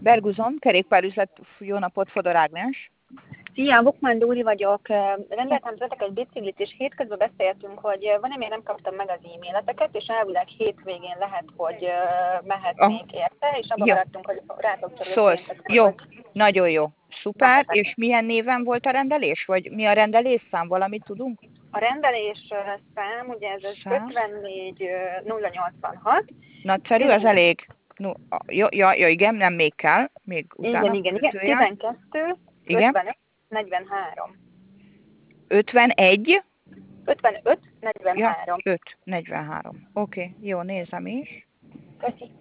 Berguzon, kerékpárüzlet, jó napot, Fodor Ágnes. Szia, Bukman Dóri vagyok. Rendeltem tőletek egy biciklit, és hétközben beszéltünk, hogy van, még nem kaptam meg az e-maileteket, és elvileg hétvégén lehet, hogy mehetnék érte, és abban maradtunk, hogy rátok Szólsz. Jó, nagyon jó. Szuper. Mehetek. És milyen néven volt a rendelés? Vagy mi a rendelésszám? Valamit tudunk? A rendelés szám, ugye ez az 54 086. Nagyszerű, ez elég. No, jó, igen, nem még kell. Még utána. Igen. 12, igen. 55, 43. 51? 55, 43. Ja, 5, 43. Oké, jó, nézem is. Köszi.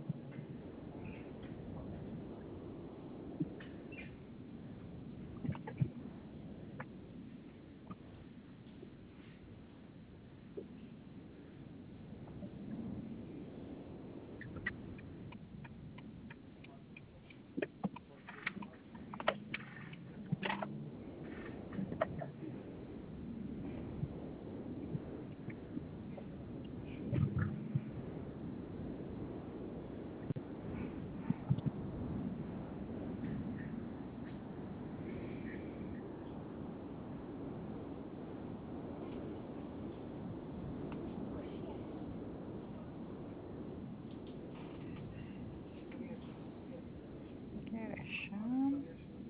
Keresem.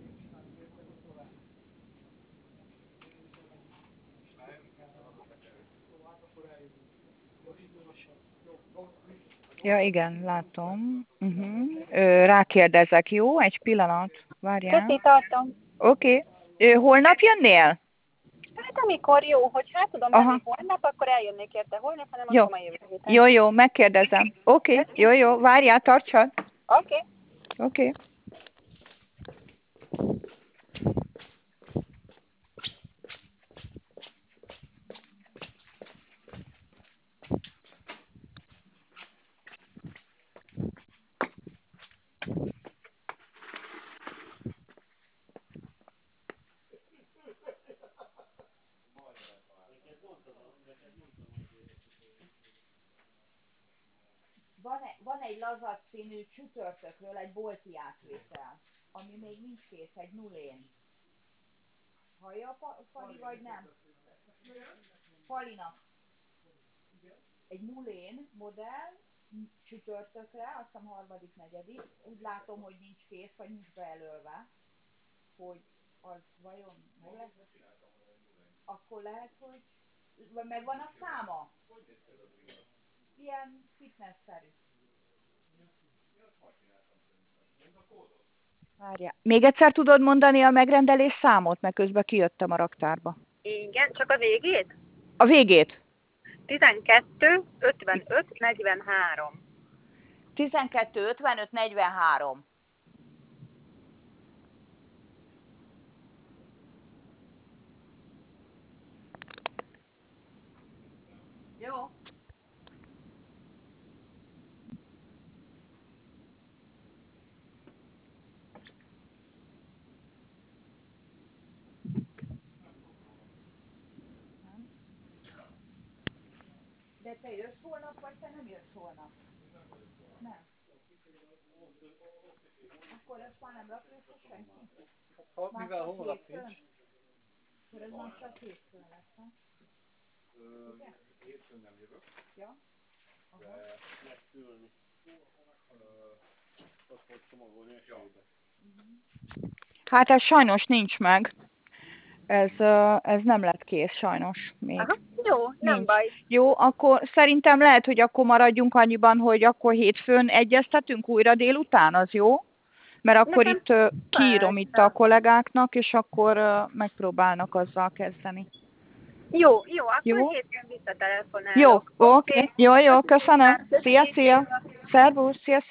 Ja, igen, látom. Rákérdezek, jó? Egy pillanat. Várjál. Köszi, tartom. Oké. Holnap jönnél? Hát amikor jó, hogy hát tudom menni holnap, akkor eljönnék érte holnap, hanem jó. Akkor majd jövő héten. Jó, megkérdezem. Oké, jó, várjál, tartsad. Oké. Van egy lazat színű csütörtökről egy bolti átvétel, ami még nincs kész, egy nulén. Hallja Fali, vagy nem? Falinak. Egy nulén modell, csütörtökre, azt hiszem harmadik, negyedik. Úgy látom, hogy nincs kész, vagy nincs bejelölve, hogy az vajon meg lesz. Akkor lehet, hogy megvan a száma? Ilyen fitness-szerű. Várjál. Még egyszer tudod mondani a megrendelés számot, mert közben kijöttem a raktárba. Igen, csak a végét? A végét. 12, 55, 43. 12, 55, 43. Jó. De te jössz holnap, vagy te nem jössz holnap? Nem. Akkor ezt már nem rakja össze senki? Mivel holnap nincs. Akkor ez már csak hétfőn lesz, nem? Hétfőn nem jövök. Ja? De megszülni. Azt fog csomagolni a sébe. Hát ez sajnos nincs meg. Ez nem lett kész sajnos még. Aha, jó, nem baj. Jó, akkor szerintem lehet, hogy akkor maradjunk annyiban, hogy akkor hétfőn egyeztetünk újra délután, az jó? Mert akkor itt kiírom itt a kollégáknak, és akkor megpróbálnak azzal kezdeni. Jó, akkor hétfőn visszatelefonálok. Jó, oké. Jó, köszönöm. Szia. Szervusz, szia.